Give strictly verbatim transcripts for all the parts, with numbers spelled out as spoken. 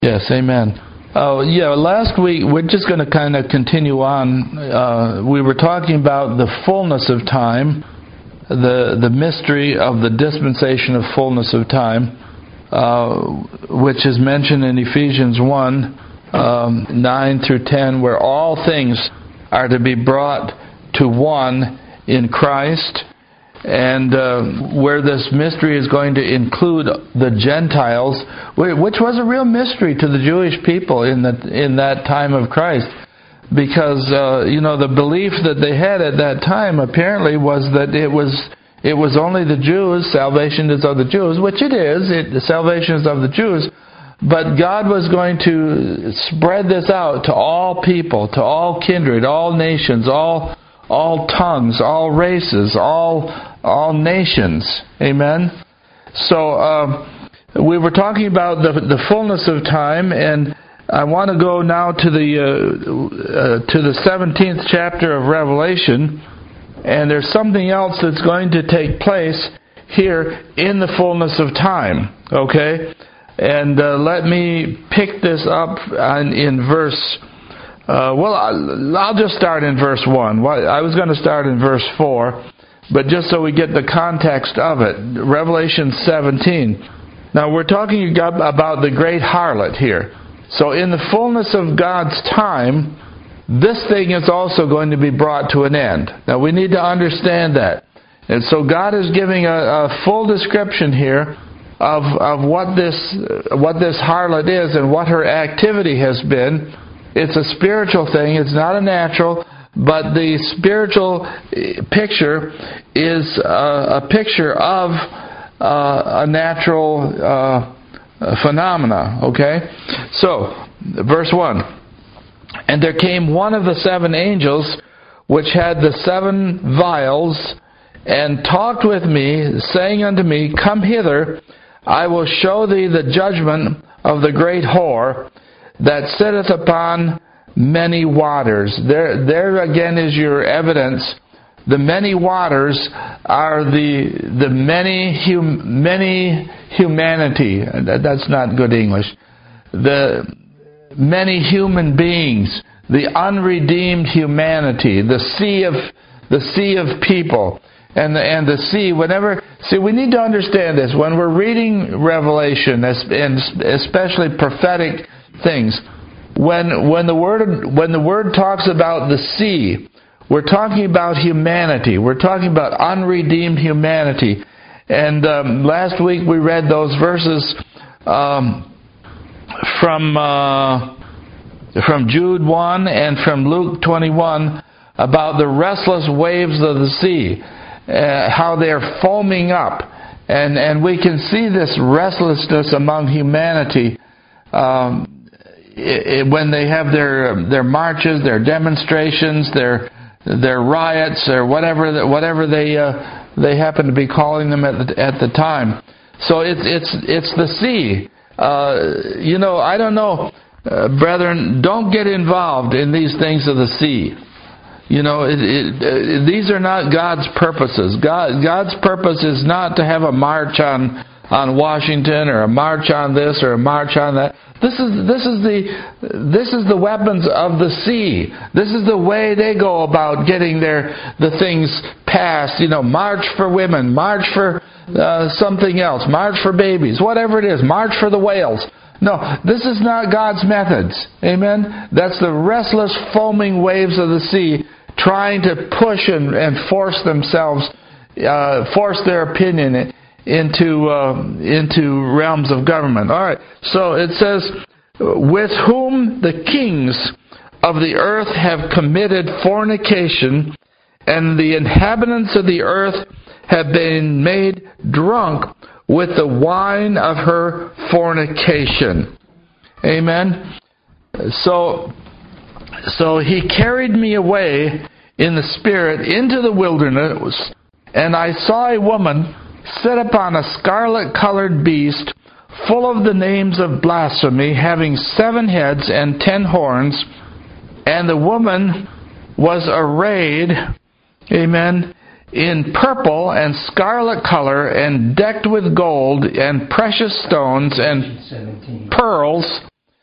Yes, amen. Uh, yeah, last week, we're just going to kind of continue on. Uh, we were talking about the fullness of time, the the mystery of the dispensation of fullness of time, uh, which is mentioned in Ephesians one, um, nine through ten, where all things are to be brought to one in Christ, and uh, where this mystery is going to include the Gentiles, which was a real mystery to the Jewish people in the in that time of Christ, because uh, you know the belief that they had at that time apparently was that it was it was only the Jews. Salvation is of the Jews, which it is. It, salvation is of the Jews. But God was going to spread this out to all people, to all kindred, all nations, all all tongues, all races, all all nations. Amen. So um, we were talking about the the fullness of time, and I want to go now to the uh, uh, to the seventeenth chapter of Revelation, and there's something else that's going to take place here in the fullness of time. Okay. And uh, let me pick this up on, in verse, uh, well, I'll, I'll just start in verse one. I was going to start in verse four, but just so we get the context of it. Revelation seventeen. Now, we're talking about the great harlot here. So in the fullness of God's time, this thing is also going to be brought to an end. Now, we need to understand that. And so God is giving a, a full description here Of, of what this what this harlot is and what her activity has been. It's a spiritual thing. It's not a natural, but the spiritual picture is a, a picture of uh, a natural uh, phenomena. Okay? So, verse one. And there came one of the seven angels which had the seven vials, and talked with me, saying unto me, Come hither, I will show thee the judgment of the great whore that sitteth upon many waters. There, there again is your evidence. The many waters are the the many hum, many humanity. That's not good English. The many human beings, the unredeemed humanity, the sea of the sea of people. And the, and the sea, whenever, see, we need to understand this. When we're reading Revelation, and especially prophetic things, when when the word when the word talks about the sea, we're talking about humanity. We're talking about unredeemed humanity. And um, last week we read those verses um, from uh, from Jude one and from Luke twenty-one about the restless waves of the sea. Uh, how they're foaming up, and and we can see this restlessness among humanity um, it, it, when they have their their marches, their demonstrations, their their riots, or whatever whatever they uh, they happen to be calling them at the, at the time. So it's it's it's the sea. Uh, you know, I don't know, uh, brethren. Don't get involved in these things of the sea. You know, it, it, it, these are not God's purposes. God, God's purpose is not to have a march on on Washington, or a march on this, or a march on that. This is this is the this is the weapons of the sea. This is the way they go about getting their the things passed. You know, march for women, march for uh, something else, march for babies, whatever it is, march for the whales. No, this is not God's methods. Amen? That's the restless, foaming waves of the sea trying to push and, and force themselves, uh, force their opinion into uh, into realms of government. All right, so it says, with whom the kings of the earth have committed fornication, and the inhabitants of the earth have been made drunk with the wine of her fornication. Amen. So, so he carried me away in the Spirit into the wilderness, and I saw a woman sit upon a scarlet-colored beast, full of the names of blasphemy, having seven heads and ten horns, and the woman was arrayed, amen, in purple and scarlet color, and decked with gold and precious stones and pearls,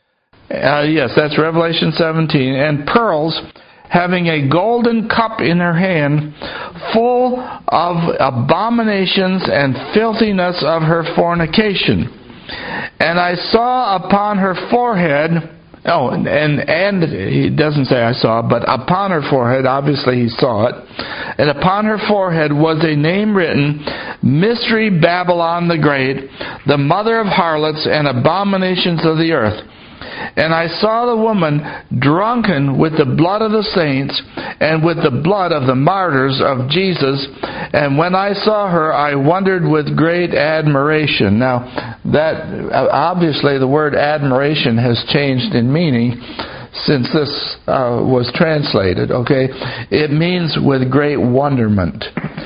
Uh, yes, that's Revelation seventeen. And pearls, having a golden cup in her hand, full of abominations and filthiness of her fornication. And I saw upon her forehead, oh, and, and he doesn't say I saw, but upon her forehead, obviously he saw it, and upon her forehead was a name written, Mystery Babylon the Great, the mother of harlots and abominations of the earth. And I saw the woman drunken with the blood of the saints and with the blood of the martyrs of Jesus. And when I saw her, I wondered with great admiration. Now, that obviously the word admiration has changed in meaning since this uh, was translated, okay? It means with great wonderment.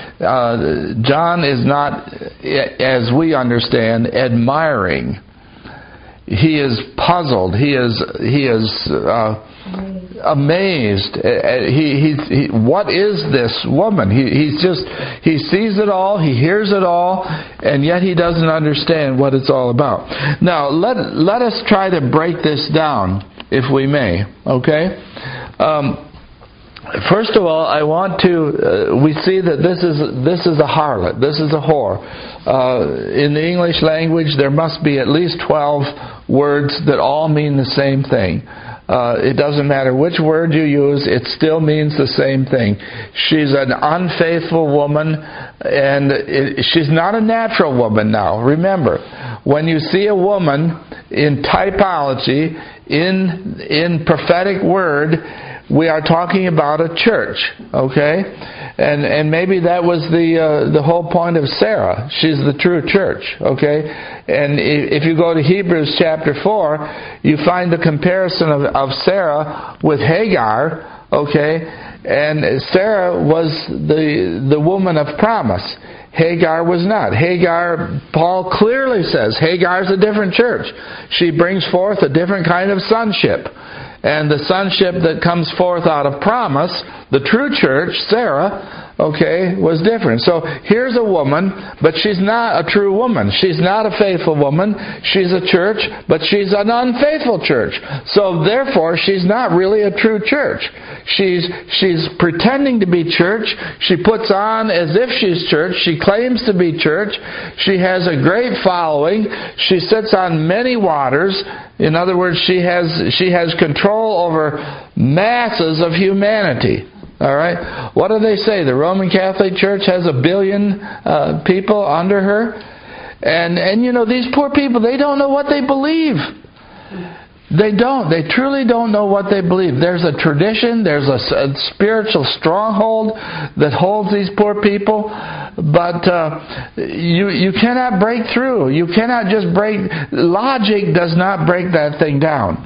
Uh, John is not, as we understand, admiring. He is puzzled. He is he is uh, amazed. He, he he. What is this woman? He he's just he sees it all. He hears it all, and yet he doesn't understand what it's all about. Now let let us try to break this down, if we may. Okay. Um, First of all, I want to, uh, we see that this is this is a harlot, this is a whore. Uh, in the English language, there must be at least twelve words that all mean the same thing. Uh, it doesn't matter which word you use, it still means the same thing. She's an unfaithful woman, and it, she's not a natural woman now. Remember, when you see a woman in typology, in in prophetic word, we are talking about a church, okay? And and maybe that was the uh, the whole point of Sarah. She's the true church, okay? And if you go to Hebrews chapter four, you find the comparison of, of Sarah with Hagar, okay? And Sarah was the the woman of promise. Hagar was not. Hagar, Paul clearly says, Hagar's a different church. She brings forth a different kind of sonship. And the sonship that comes forth out of promise, the true church, Sarah, okay, was different. So here's a woman, but she's not a true woman. She's not a faithful woman. She's a church, but she's an unfaithful church. So therefore, she's not really a true church. She's she's pretending to be church. She puts on as if she's church. She claims to be church. She has a great following. She sits on many waters. In other words, she has she has control over masses of humanity. All right. What do they say? The Roman Catholic Church has a billion uh, people under her, and and you know these poor people, they don't know what they believe. They don't. They truly don't know what they believe. There's a tradition, there's a, a spiritual stronghold that holds these poor people, but uh, you you cannot break through. You cannot just break. Logic does not break that thing down.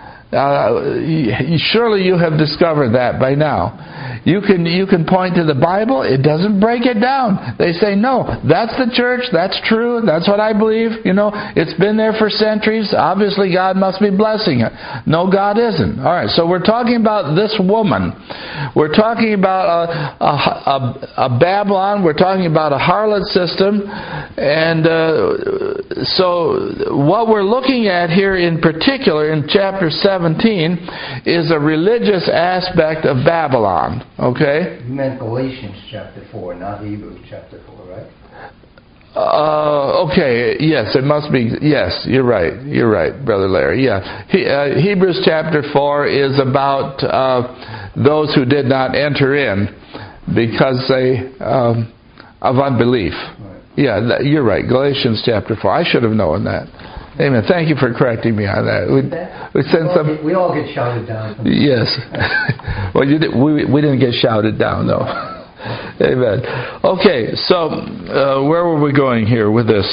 Uh, surely you have discovered that by now. You can you can point to the Bible. It doesn't break it down. They say, no, that's the church. That's true. That's what I believe. You know, it's been there for centuries. Obviously, God must be blessing it. No, God isn't. All right, so we're talking about this woman. We're talking about a, a, a, a Babylon. We're talking about a harlot system. And uh, so what we're looking at here in particular in chapter seventeen is a religious aspect of Babylon. Okay? You meant Galatians chapter four, not Hebrews chapter four, right? Uh, okay, yes, it must be, yes, you're right, you're right, Brother Larry, yeah. He, uh, Hebrews chapter four is about uh, those who did not enter in because they, um, of unbelief. Right. Yeah, that, you're right, Galatians chapter four. I should have known that. Amen. Thank you for correcting me on that. We, we sent we, some. Get, we all get shouted down. Yes. Well, you did, we we didn't get shouted down though. Amen. Okay, so uh, where were we going here with this?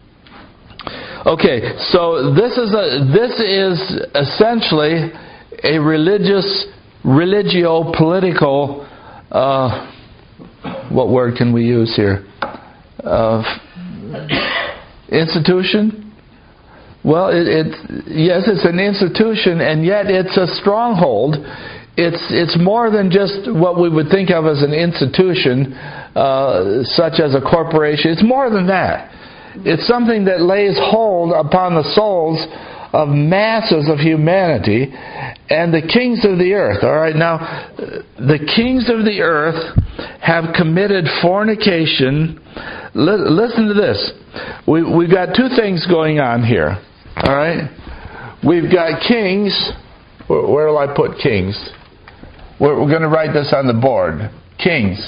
Okay, so this is a this is essentially a religious, religio-political. Uh, what word can we use here? Uh, institution. Well, it, it yes, it's an institution, and yet it's a stronghold. It's it's more than just what we would think of as an institution, uh, such as a corporation. It's more than that. It's something that lays hold upon the souls of masses of humanity and the kings of the earth. All right, now, the kings of the earth have committed fornication. L- listen to this. We, we've got two things going on here. All right? We've got kings. Where, where will I put kings? We're, we're going to write this on the board. Kings.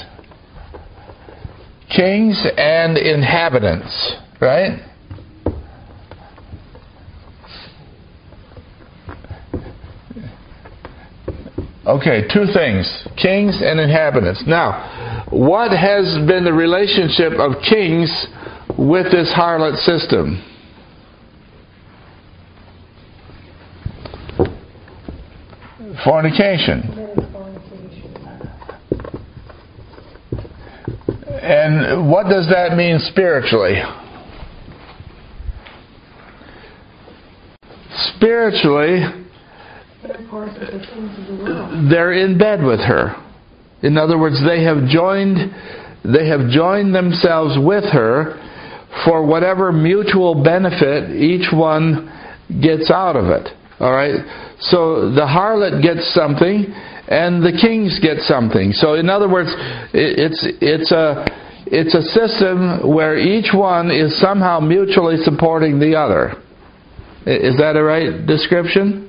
Kings and inhabitants. Right? Okay, two things. Kings and inhabitants. Now, what has been the relationship of kings with this harlot system? Fornication. And what does that mean spiritually? Spiritually, they're in bed with her. In other words, they have joined they have joined themselves with her for whatever mutual benefit each one gets out of it. All right? So the harlot gets something and the kings get something. So in other words, it's it's a it's a system where each one is somehow mutually supporting the other. Is that a right description?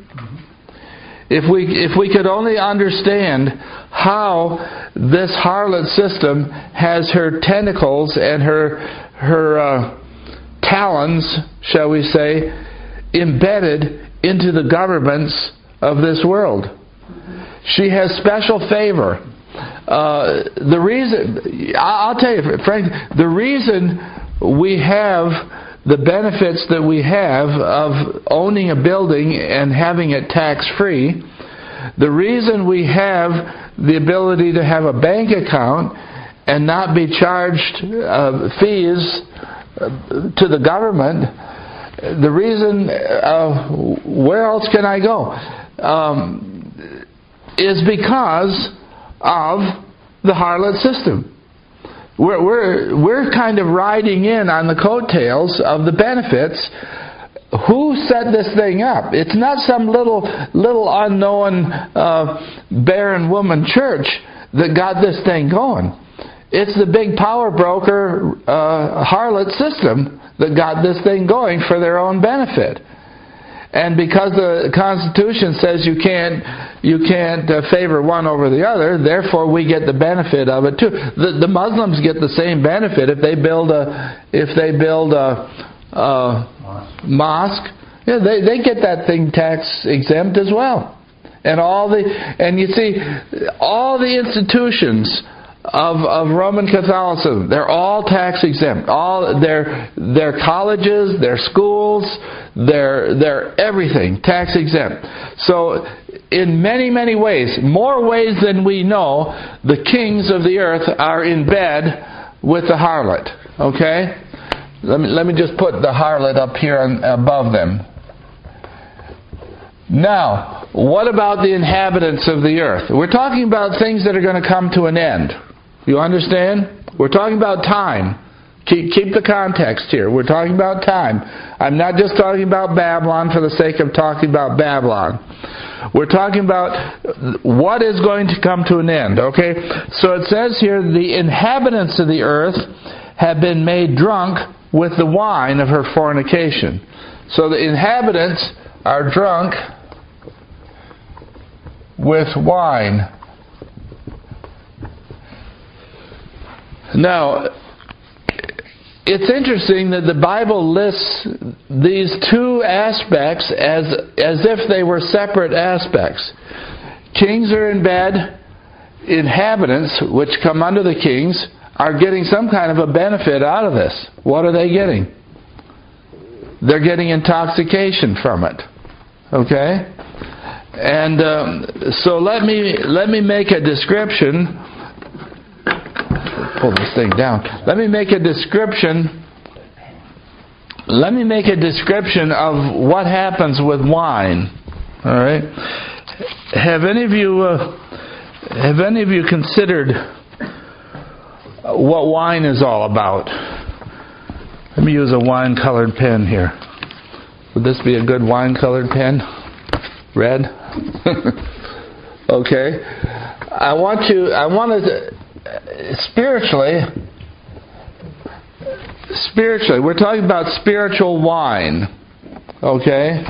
If we if we could only understand how this harlot system has her tentacles and her her uh, talons, shall we say, embedded into the governments of this world. She has special favor. Uh, the reason, I'll tell you, Frank, the reason we have the benefits that we have of owning a building and having it tax-free, the reason we have the ability to have a bank account and not be charged uh, fees to the government, the reason, uh, where else can I go, um, is because of the harlot system. We're, we're, we're kind of riding in on the coattails of the benefits. Who set this thing up? It's not some little little unknown uh, barren woman church that got this thing going. It's the big power broker uh, harlot system that got this thing going for their own benefit. And because the Constitution says you can't you can't uh, favor one over the other, therefore we get the benefit of it too. The, the Muslims get the same benefit if they build a if they build a, a mosque. Yeah, they they get that thing tax exempt as well. And all the and you see all the institutions of of Roman Catholicism, they're all tax exempt. All their their colleges, their schools, their their everything tax exempt. So in many many ways, more ways than we know, the kings of the earth are in bed with the harlot. Okay? Let me let me just put the harlot up here on, above them. Now, what about the inhabitants of the earth? We're talking about things that are going to come to an end. You understand? We're talking about time. Keep, keep the context here. We're talking about time. I'm not just talking about Babylon for the sake of talking about Babylon. We're talking about what is going to come to an end. Okay? So it says here, the inhabitants of the earth have been made drunk with the wine of her fornication. So the inhabitants are drunk with wine. Now, it's interesting that the Bible lists these two aspects as as if they were separate aspects. Kings are in bed. Inhabitants, which come under the kings, are getting some kind of a benefit out of this. What are they getting? They're getting intoxication from it. Okay? And um, so let me let me make a description. Pull this thing down. Let me make a description. Let me make a description of what happens with wine. All right. Have any of you uh, have any of you considered what wine is all about? Let me use a wine-colored pen here. Would this be a good wine-colored pen? Red? Okay. I want you, I want to, spiritually, spiritually, we're talking about spiritual wine. Okay?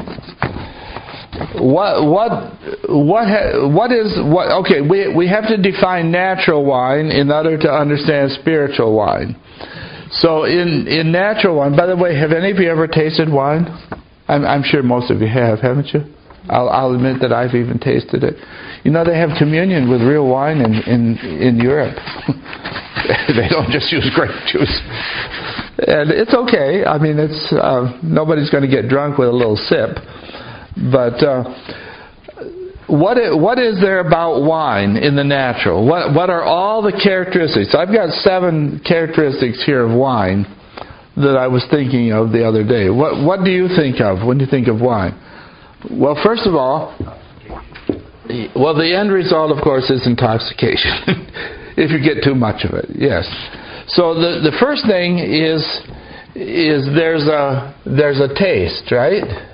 What, what, what, what is, what, okay, we, we have to define natural wine in order to understand spiritual wine. So in, in natural wine, by the way, have any of you ever tasted wine? I'm, I'm sure most of you have, haven't you? I'll, I'll admit that I've even tasted it. You know, they have communion with real wine in, in, in Europe. They don't just use grape juice. And it's okay. I mean, it's uh, nobody's going to get drunk with a little sip. But uh, what is, what is there about wine in the natural? What what are all the characteristics? I've got seven characteristics here of wine that I was thinking of the other day. What what do you think of when you think of wine? Well, first of all, well, the end result, of course, is intoxication. If you get too much of it, yes. So the the first thing is is there's a there's a taste, right?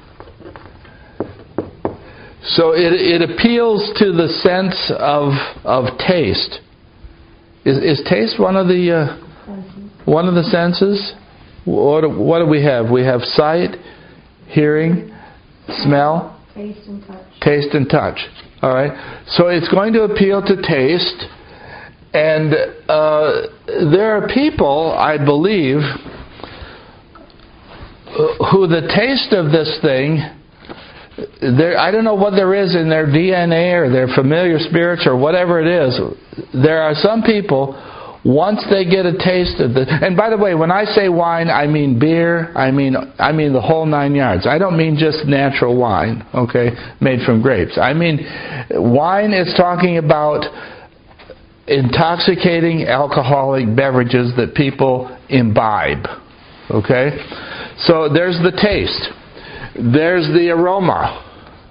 So it it appeals to the sense of of taste. Is is taste one of the uh, one of the senses? What what do we have? We have sight, hearing, smell, taste and touch. Taste and touch. All right. So it's going to appeal to taste, and uh, there are people, I believe, who the taste of this thing. There, I don't know what there is in their D N A or their familiar spirits or whatever it is. There are some people, once they get a taste of the, and by the way, when I say wine, I mean beer, I mean I mean the whole nine yards. I don't mean just natural wine, okay, made from grapes. I mean, wine is talking about intoxicating alcoholic beverages that people imbibe, okay? So there's the taste. There's the aroma.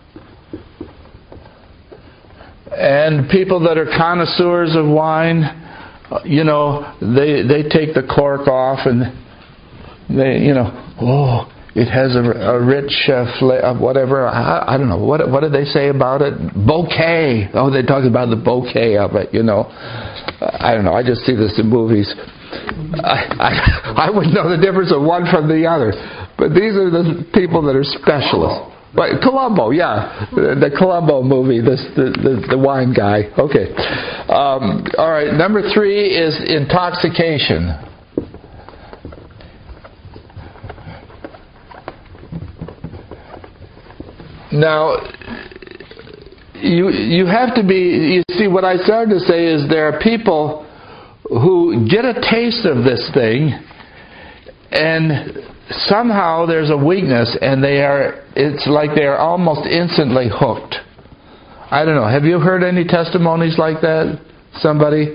And people that are connoisseurs of wine, you know, they they take the cork off and they, you know, oh, it has a, a rich uh, flavor, whatever. I, I don't know. What what did they say about it? Bouquet. Oh, they talk about the bouquet of it, you know. I don't know. I just see this in movies. I, I, I wouldn't know the difference of one from the other. But these are the people that are specialists. Right, Columbo, yeah. The, the Columbo movie, this, the, the, the wine guy. Okay. Um, all right, number three is intoxication. Now, you you have to be, you see, what I started to say is there are people who get a taste of this thing and somehow there's a weakness and they are, it's like they are almost instantly hooked. I don't know, have you heard any testimonies like that? Somebody?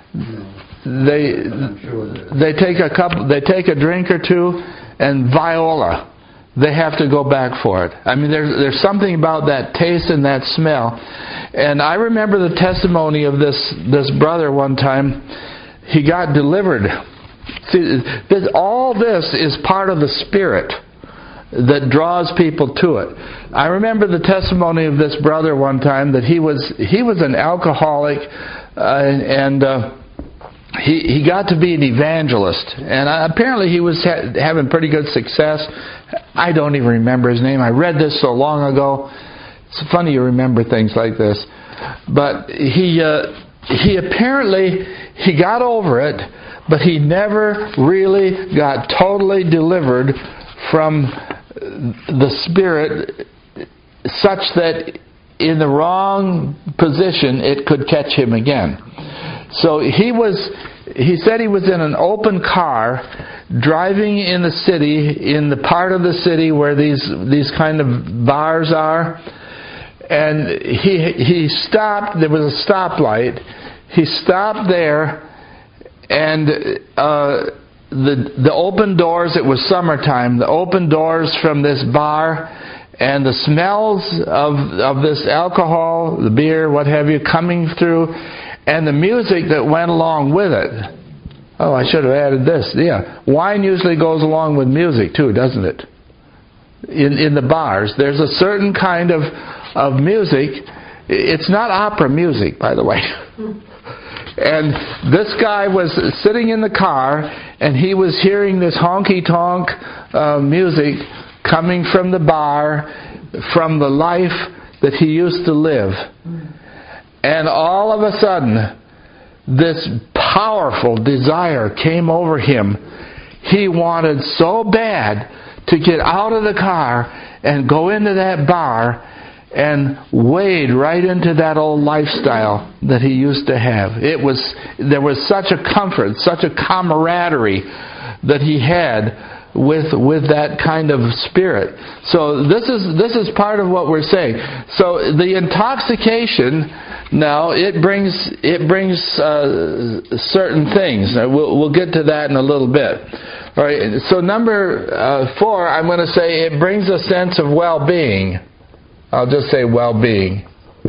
They they take a couple, they take a drink or two and viola. They have to go back for it. I mean, there's there's something about that taste and that smell. And I remember the testimony of this this brother one time. He got delivered. See, this, all this is part of the Spirit that draws people to it. I remember the testimony of this brother one time that he was he was an alcoholic, uh, and uh, he he got to be an evangelist, and uh, apparently he was ha- having pretty good success. I don't even remember his name. I read this so long ago. It's funny you remember things like this, but he uh, he apparently he got over it. But he never really got totally delivered from the Spirit such that in the wrong position it could catch him again. So he was, he said he was in an open car driving in the city, in the part of the city where these these kind of bars are, and he he stopped, there was a stoplight, he stopped there. And uh, the the open doors, it was summertime, the open doors from this bar and the smells of of this alcohol, the beer, what have you, coming through, and the music that went along with it. Oh, I should have added this. Yeah, wine usually goes along with music too, doesn't it? in, in the bars. There's a certain kind of, of music. It's not opera music, by the way. And this guy was sitting in the car, and he was hearing this honky-tonk uh, music coming from the bar, from the life that he used to live. And all of a sudden, this powerful desire came over him. He wanted so bad to get out of the car and go into that bar and wade right into that old lifestyle that he used to have. It was there was such a comfort, such a camaraderie that he had with with that kind of spirit. So this is this is part of what we're saying. So the intoxication now it brings it brings uh, certain things. We'll we'll get to that in a little bit. All right. So number uh, four, I'm going to say it brings a sense of well-being. I'll just say well-being.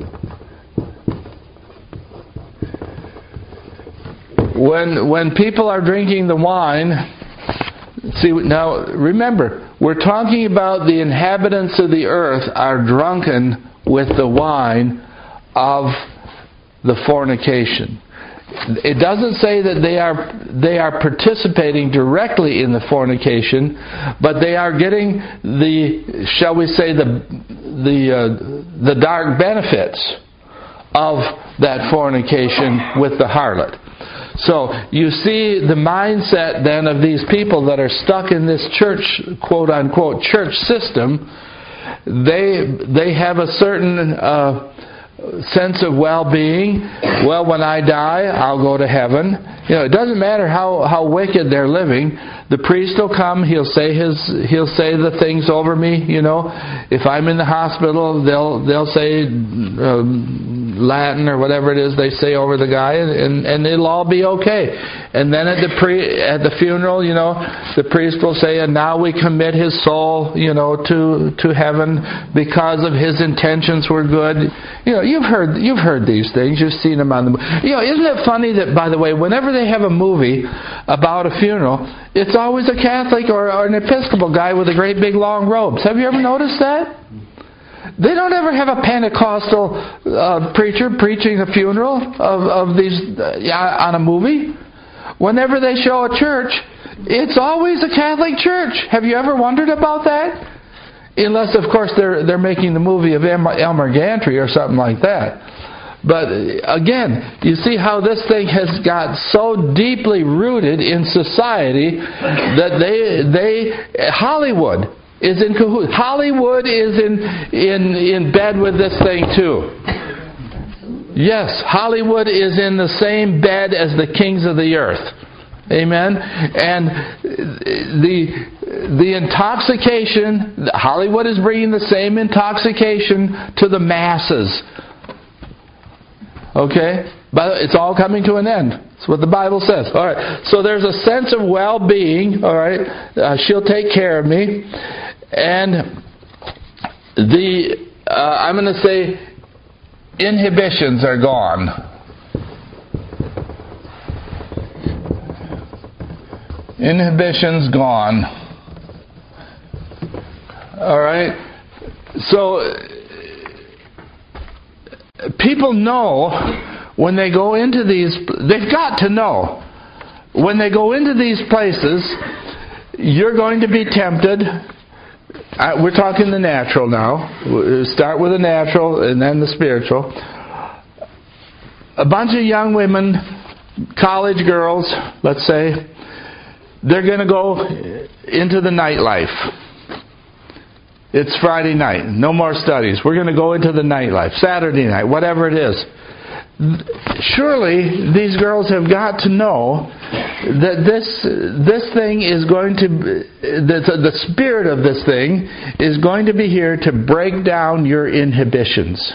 When when people are drinking the wine, see now remember, we're talking about the inhabitants of the earth are drunken with the wine of the fornication. It doesn't say that they are they are participating directly in the fornication, but they are getting the, shall we say, the the uh, the dark benefits of that fornication with the harlot. So you see the mindset then of these people that are stuck in this church, quote unquote, church system. They they have a certain uh, sense of well-being. Well, when I die, I'll go to heaven. You know, it doesn't matter how, how wicked they're living. The priest will come. He'll say his. He'll say the things over me. You know, if I'm in the hospital, they'll they'll say um, Latin or whatever it is they say over the guy, and and it'll all be okay. And then at the pre at the funeral, you know, the priest will say, and now we commit his soul, you know, to to heaven because of his intentions were good. You know, you've heard you've heard these things. You've seen them on the. You know, isn't it funny that, by the way, whenever they have a movie about a funeral, it's always a Catholic or, or an Episcopal guy with a great big long robes. Have you ever noticed that? They don't ever have a Pentecostal uh, preacher preaching a funeral of, of these uh, on a movie. Whenever they show a church, it's always a Catholic church. Have you ever wondered about that? Unless, of course, they're they're making the movie of Elmer Gantry or something like that. But again, you see how this thing has got so deeply rooted in society that they they Hollywood is in cahoots. Hollywood is in in in bed with this thing too. Yes, Hollywood is in the same bed as the kings of the earth. Amen. And the the intoxication, Hollywood is bringing the same intoxication to the masses. Okay? But it's all coming to an end. That's what the Bible says. All right. So there's a sense of well-being. All right. Uh, she'll take care of me. And the, uh, I'm going to say, inhibitions are gone. Inhibitions gone. All right. So people know when they go into these, they've got to know, when they go into these places, you're going to be tempted. Uh, we're talking the natural now. We'll start with the natural and then the spiritual. A bunch of young women, college girls, let's say, they're going to go into the nightlife. It's Friday night. No more studies. We're going to go into the nightlife. Saturday night, whatever it is. Surely these girls have got to know that this this thing is going to, the, the spirit of this thing is going to be here to break down your inhibitions.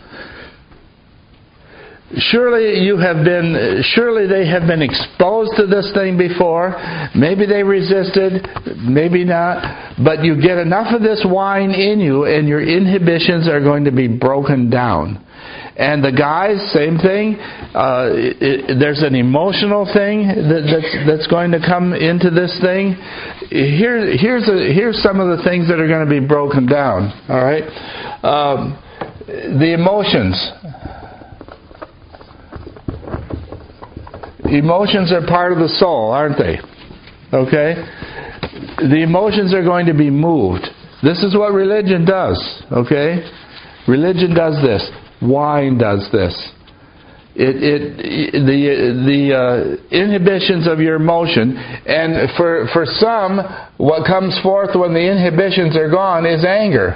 Surely you have been, surely they have been exposed to this thing before. Maybe they resisted, maybe not. But you get enough of this wine in you and your inhibitions are going to be broken down. And the guys, same thing. Uh, it, it, there's an emotional thing that, that's, that's going to come into this thing. here, here's a, here's some of the things that are going to be broken down. All right, um, the emotions. Emotions are part of the soul, aren't they? Okay? The emotions are going to be moved. This is what religion does. Okay? Religion does this. Wine does this. It, it, the the uh, inhibitions of your emotion, and for for some, what comes forth when the inhibitions are gone is anger.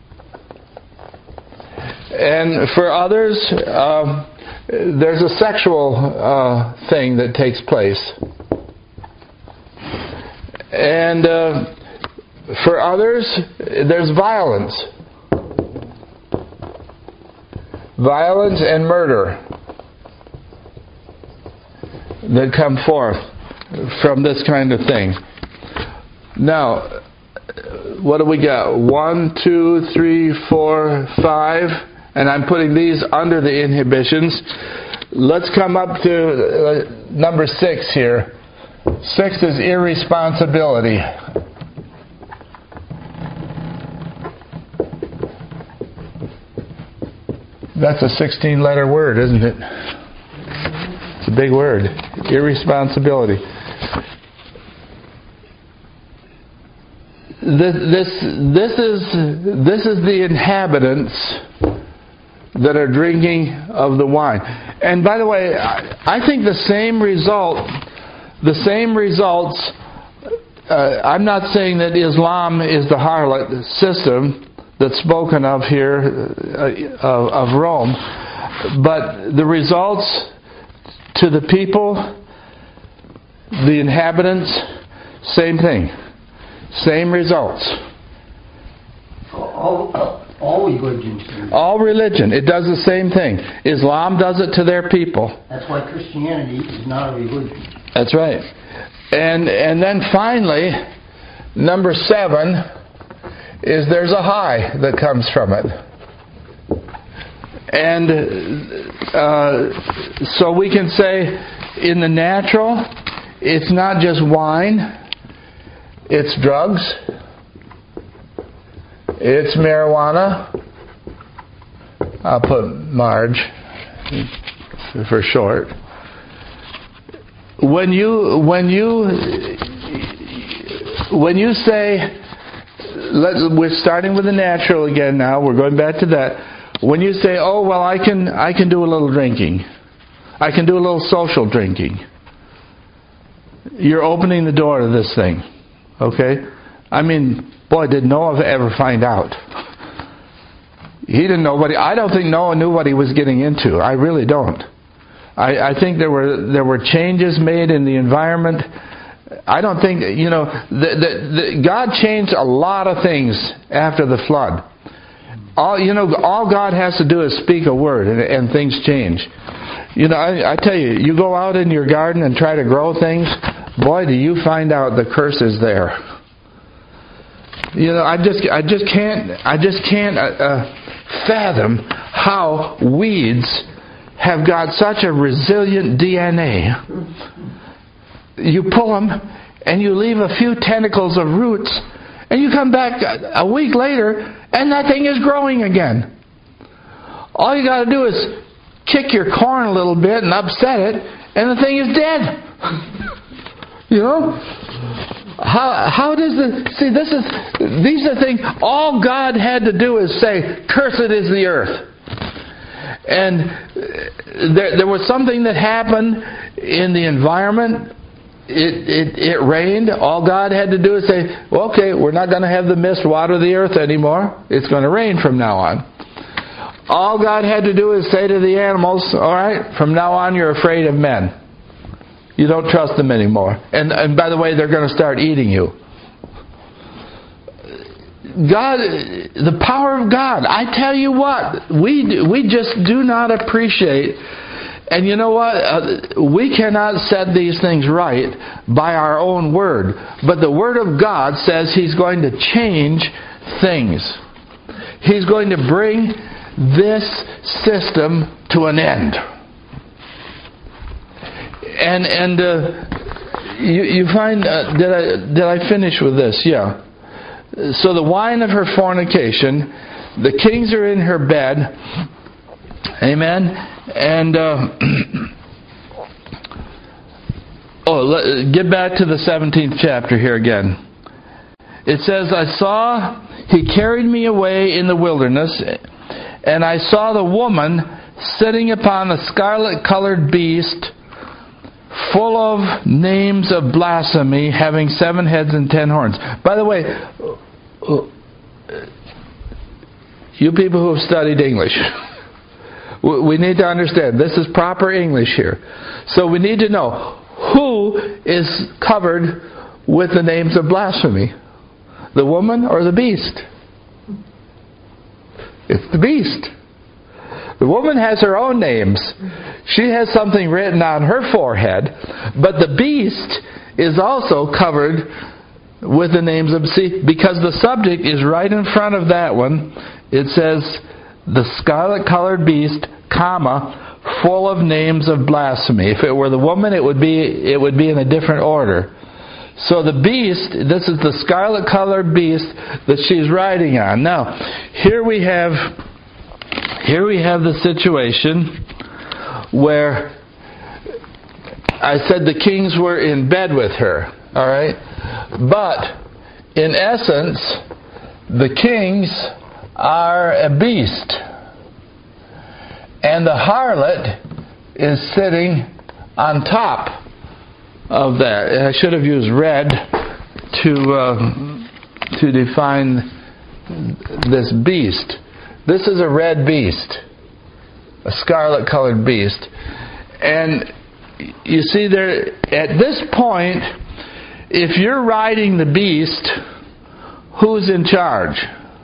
And for others, um, there's a sexual uh, thing that takes place. And uh, for others, there's violence. Violence and murder that come forth from this kind of thing. Now, what do we got? One, two, three, four, five. And I'm putting these under the inhibitions. Let's come up to uh, number six here. Six is irresponsibility. That's a sixteen-letter word, isn't it? It's a big word. Irresponsibility. This, this, this is this is the inhabitants that are drinking of the wine. And by the way, I think the same result, the same results, uh, I'm not saying that Islam is the harlot system that's spoken of here uh, of, of Rome, but the results to the people, the inhabitants, same thing. Same results. All, all, all religions do. All religion. It does the same thing. Islam does it to their people. That's why Christianity is not a religion. That's right. And and then finally, number seven is there's a high that comes from it. And uh, so we can say in the natural, it's not just wine, it's drugs, it's marijuana. I'll put Marge for short. When you when you when you say, let, we're starting with the natural again now. We're going back to that. When you say, "Oh well, I can I can do a little drinking, I can do a little social drinking," you're opening the door to this thing. Okay, I mean, boy, did Noah ever find out? He didn't know what he, I don't think Noah knew what he was getting into. I really don't. I, I think there were there were changes made in the environment. I don't think, you know, the, the, the, God changed a lot of things after the flood. All you know, all God has to do is speak a word, and, and things change. You know, I, I tell you, you go out in your garden and try to grow things. Boy, do you find out the curse is there. You know, I just, I just can't, I just can't uh, uh, fathom how weeds have got such a resilient D N A. You pull them, and you leave a few tentacles of roots, and you come back a week later, and that thing is growing again. All you got to do is kick your corn a little bit and upset it, and the thing is dead. You know, how how does the see? This is these are things. All God had to do is say, "Cursed is the earth," and there there was something that happened in the environment. It it it rained. All God had to do is say, well, "Okay, we're not going to have the mist water the earth anymore. It's going to rain from now on." All God had to do is say to the animals, "All right, from now on, you're afraid of men. You don't trust them anymore. And, and by the way, they're going to start eating you." God, the power of God. I tell you what, we do, we just do not appreciate. And you know what? Uh, we cannot set these things right by our own word. But the Word of God says He's going to change things. He's going to bring this system to an end. And and uh, you, you find, uh, did I did I finish with this? Yeah. So the wine of her fornication, the kings are in her bed, amen. And uh, oh, let, get back to the seventeenth chapter here again. It says, I saw he carried me away in the wilderness, and I saw the woman sitting upon a scarlet-colored beast, full of names of blasphemy, having seven heads and ten horns. By the way, you people who have studied English, we need to understand this is proper English here. So we need to know who is covered with the names of blasphemy. The woman or the beast? It's the beast. The woman has her own names. She has something written on her forehead. But the beast is also covered with the names of... See, because the subject is right in front of that one. It says, the scarlet-colored beast, comma, full of names of blasphemy. If it were the woman, it would be it would be in a different order. So the beast, this is the scarlet-colored beast that she's riding on. Now, here we have, here we have the situation where I said the kings were in bed with her. All right, but in essence, the kings are a beast, and the harlot is sitting on top of that. I should have used red to uh, to define this beast. This is a red beast, a scarlet-colored beast, and you see there at this point, if you're riding the beast, who's in charge?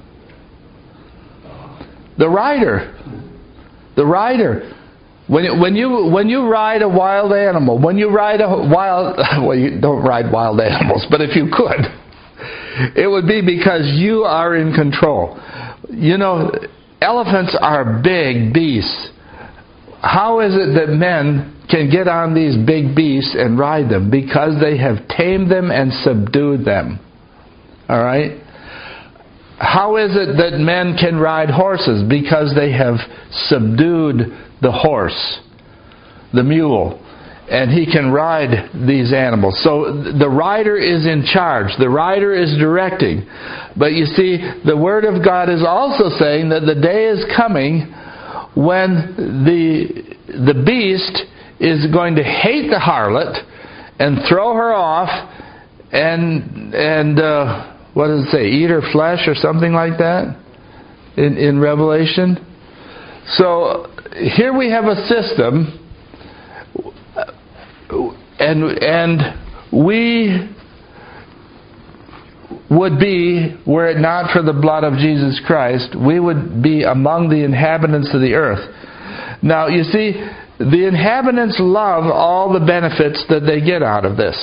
The rider. The rider. When when you when you ride a wild animal, when you ride a wild well, you don't ride wild animals, but if you could, it would be because you are in control. You know, elephants are big beasts. How is it that men can get on these big beasts and ride them? Because they have tamed them and subdued them. All right? How is it that men can ride horses? Because they have subdued the horse, the mule, and he can ride these animals. So the rider is in charge. The rider is directing. But you see, the Word of God is also saying that the day is coming when the the beast is going to hate the harlot and throw her off and and uh, what does it say? Eat her flesh or something like that in in Revelation. So here we have a system, and and we would be, were it not for the blood of Jesus Christ, we would be among the inhabitants of the earth. Now, you see, the inhabitants love all the benefits that they get out of this.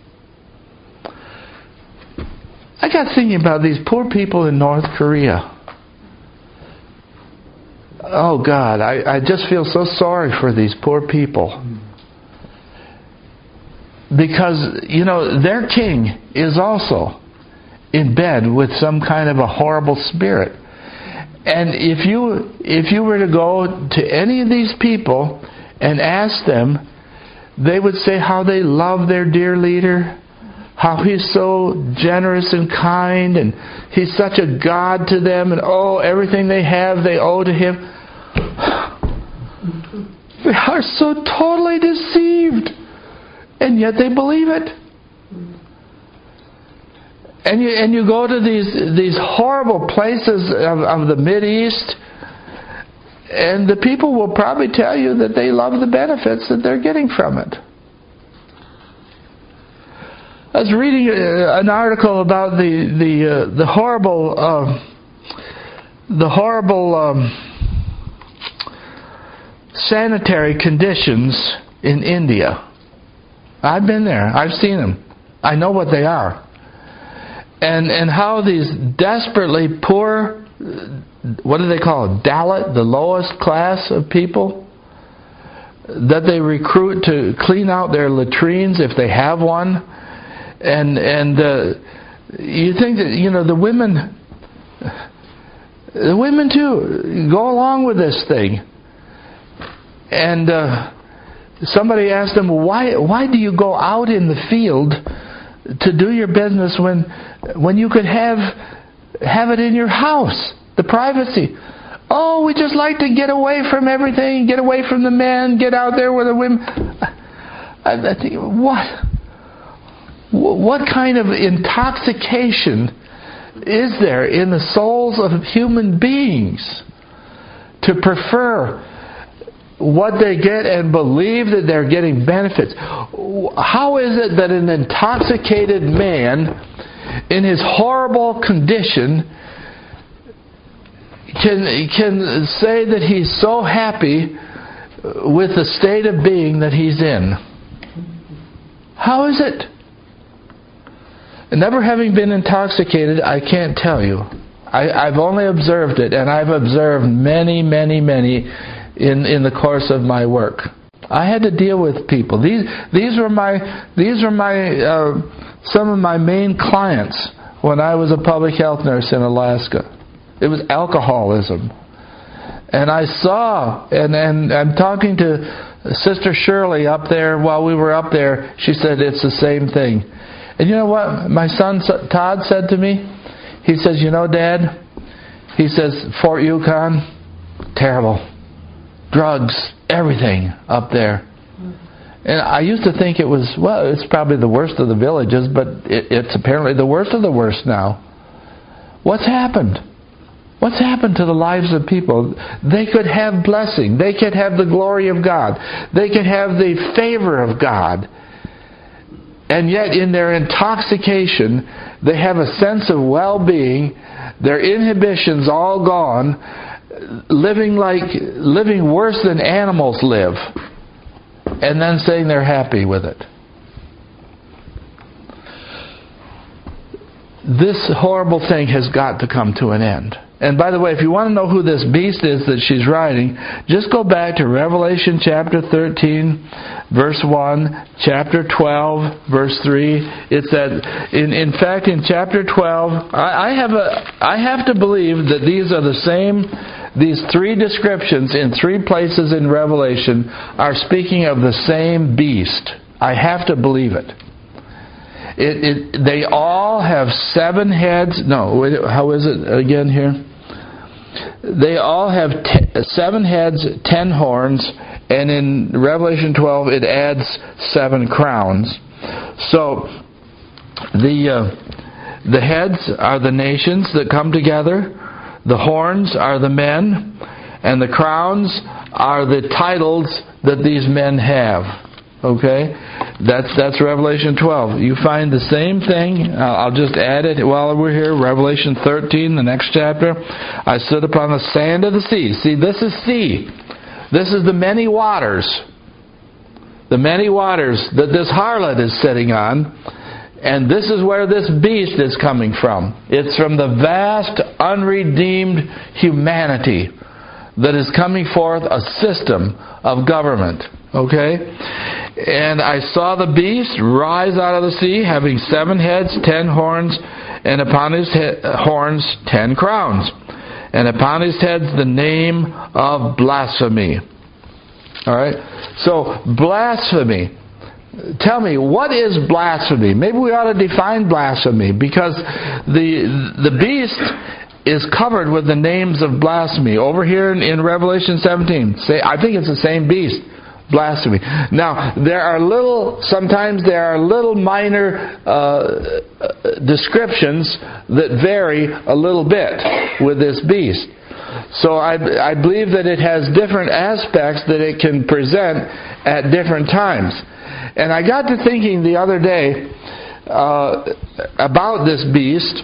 I got thinking about these poor people in North Korea. Oh God, I, I just feel so sorry for these poor people. Because, you know, their king is also in bed with some kind of a horrible spirit. And if you if you were to go to any of these people and ask them, they would say how they love their dear leader, how he's so generous and kind, and he's such a God to them, and oh, everything they have they owe to him. They are so totally deceived, and yet they believe it. And you and you go to these these horrible places of, of the Mideast, and the people will probably tell you that they love the benefits that they're getting from it. I was reading an article about the the uh, the horrible uh, the horrible um, sanitary conditions in India. I've been there. I've seen them. I know what they are. And and how these desperately poor, what do they call it, Dalit, the lowest class of people, that they recruit to clean out their latrines if they have one. And and uh, you think that, you know, the women, the women too, go along with this thing. And uh, somebody asked them, why why do you go out in the field to do your business when when you could have have it in your house, the privacy? Oh, we just like to get away from everything, get away from the men, get out there with the women. I, I think, what? What kind of intoxication is there in the souls of human beings to prefer what they get and believe that they're getting benefits? How is it that an intoxicated man in his horrible condition can, can say that he's so happy with the state of being that he's in? How is it? Never having been intoxicated, I can't tell you. I, I've only observed it, and I've observed many, many, many in, in the course of my work. I had to deal with people. These these were my these were my uh, some of my main clients when I was a public health nurse in Alaska. It was alcoholism, and I saw, and and I'm talking to Sister Shirley up there while we were up there. She said it's the same thing. And you know what my son Todd said to me? He says, you know, Dad, he says, Fort Yukon, terrible. Drugs, everything up there. And I used to think it was, well, it's probably the worst of the villages, but it, it's apparently the worst of the worst now. What's happened? What's happened to the lives of people? They could have blessing. They could have the glory of God. They could have the favor of God. And yet in their intoxication, they have a sense of well-being, their inhibitions all gone, living like living worse than animals live, and then saying they're happy with it. This horrible thing has got to come to an end. And by the way, if you want to know who this beast is that she's riding, just go back to Revelation chapter thirteen, verse one, chapter twelve, verse three. It's that, in, in fact, in chapter twelve, I, I have a, I have to believe that these are the same, these three descriptions in three places in Revelation are speaking of the same beast. I have to believe it. It, it, they all have seven heads. No, wait, how is it again here? They all have t- seven heads, ten horns, and in Revelation twelve it adds seven crowns. So the uh, the heads are the nations that come together, the horns are the men, and the crowns are the titles that these men have. Okay, that's that's Revelation twelve. You find the same thing. I'll just add it while we're here. Revelation thirteen, the next chapter. I stood upon the sand of the sea. See, this is sea. This is the many waters. The many waters that this harlot is sitting on. And this is where this beast is coming from. It's from the vast, unredeemed humanity that is coming forth a system of government. Okay? And I saw the beast rise out of the sea, having seven heads, ten horns, and upon his he- horns ten crowns, and upon his heads the name of blasphemy. All right? So, blasphemy. Tell me, what is blasphemy? Maybe we ought to define blasphemy, because the the beast is covered with the names of blasphemy. Over here in, in Revelation seventeen, say, I think it's the same beast. Blasphemy. Now, there are little, sometimes there are little minor uh, descriptions that vary a little bit with this beast. So I, I believe that it has different aspects that it can present at different times. And I got to thinking the other day uh, about this beast,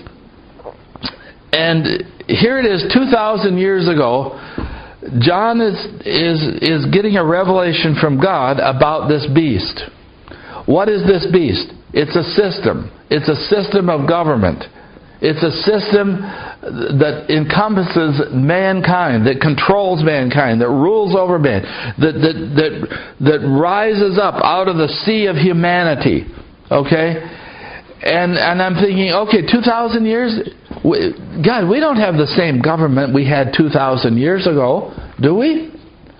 and here it is two thousand years ago. John is, is, is getting a revelation from God about this beast. What is this beast? It's a system. It's a system of government. It's a system that encompasses mankind, that controls mankind, that rules over man, that that that that rises up out of the sea of humanity. Okay? And and I'm thinking, okay, two thousand years, God, we don't have the same government we had two thousand years ago, do we?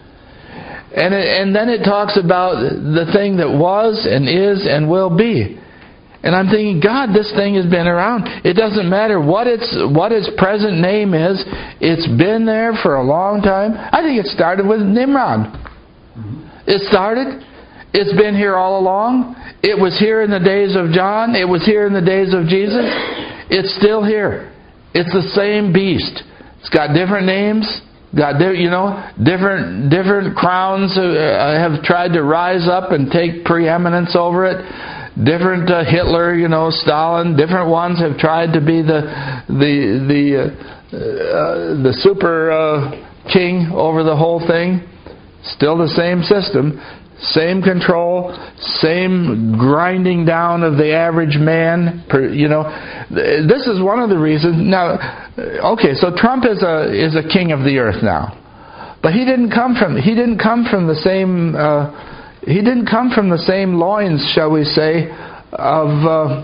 And it, and then it talks about the thing that was and is and will be. And I'm thinking, God, this thing has been around. It doesn't matter what its what its present name is. It's been there for a long time. I think it started with Nimrod. It started. It's been here all along. It was here in the days of John. It was here in the days of Jesus. It's still here. It's the same beast. It's got different names. Got you know different different crowns uh, have tried to rise up and take preeminence over it. Different uh, Hitler, you know, Stalin. Different ones have tried to be the the the uh, uh, the super uh, king over the whole thing. Still the same system, same control, same grinding down of the average man. Per, you know, this is one of the reasons. Now, okay, so Trump is a is a king of the earth now, but he didn't come from he didn't come from the same. Uh, He didn't come from the same loins, shall we say, of uh,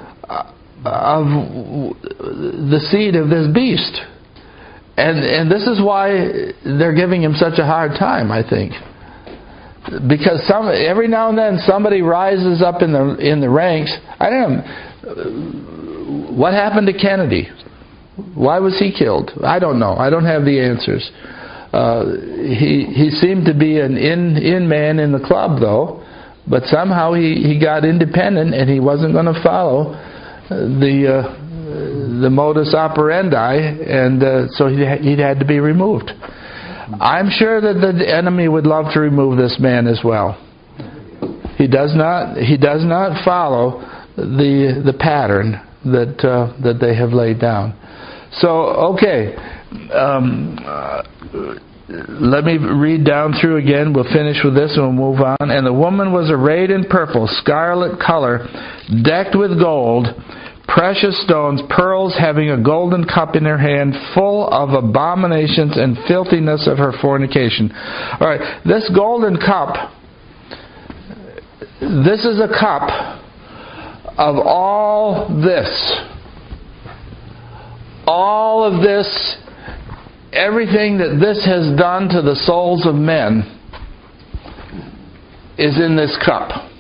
of the seed of this beast, and and this is why they're giving him such a hard time, I think, because some every now and then somebody rises up in the in the ranks. I don't know what happened to Kennedy. Why was he killed? I don't know. I don't have the answers. Uh, he he seemed to be an in in man in the club, though, but somehow he, he got independent and he wasn't going to follow the uh, the modus operandi, and uh, so he he had to be removed. I'm sure that the enemy would love to remove this man as well. He does not he does not follow the the pattern that uh, that they have laid down. So okay. Um, uh, let me read down through again. We'll finish with this and we'll move on. And the woman was arrayed in purple, scarlet color, decked with gold, precious stones, pearls, having a golden cup in her hand, full of abominations and filthiness of her fornication. All right, this golden cup, this is a cup of all this. All of this, everything that this has done to the souls of men is in this cup.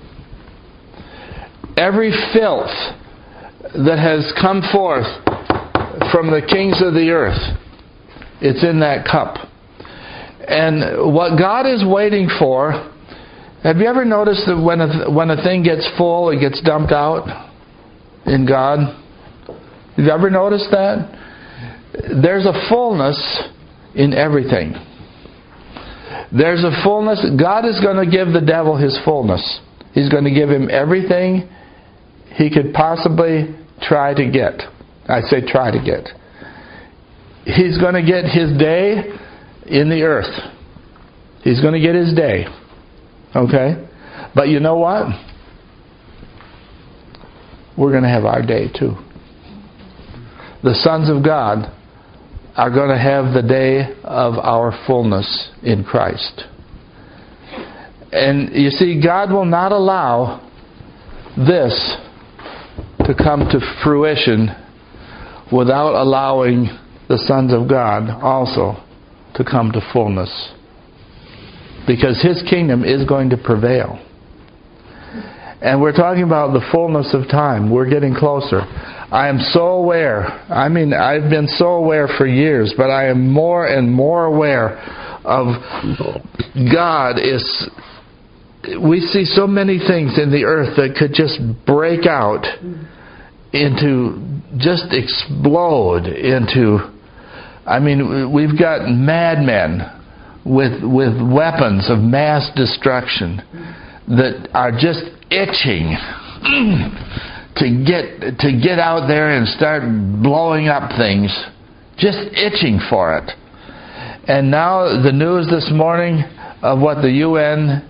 Every filth that has come forth from the kings of the earth, it's in that cup. And what God is waiting for, have you ever noticed that when a, when a thing gets full, it gets dumped out in God? Have you ever noticed that? There's a fullness in everything. There's a fullness. God is going to give the devil his fullness. He's going to give him everything he could possibly try to get. I say try to get. He's going to get his day in the earth. He's going to get his day. Okay? But you know what? We're going to have our day too. The sons of God are going to have the day of our fullness in Christ. And you see, God will not allow this to come to fruition without allowing the sons of God also to come to fullness. Because His kingdom is going to prevail. And we're talking about the fullness of time. We're getting closer. I am so aware. I mean, I've been so aware for years, but I am more and more aware of God is... We see so many things in the earth that could just break out into, just explode into... I mean, we've got madmen with with weapons of mass destruction that are just itching to get to get out there and start blowing up things, just itching for it. And now the news this morning of what the U N,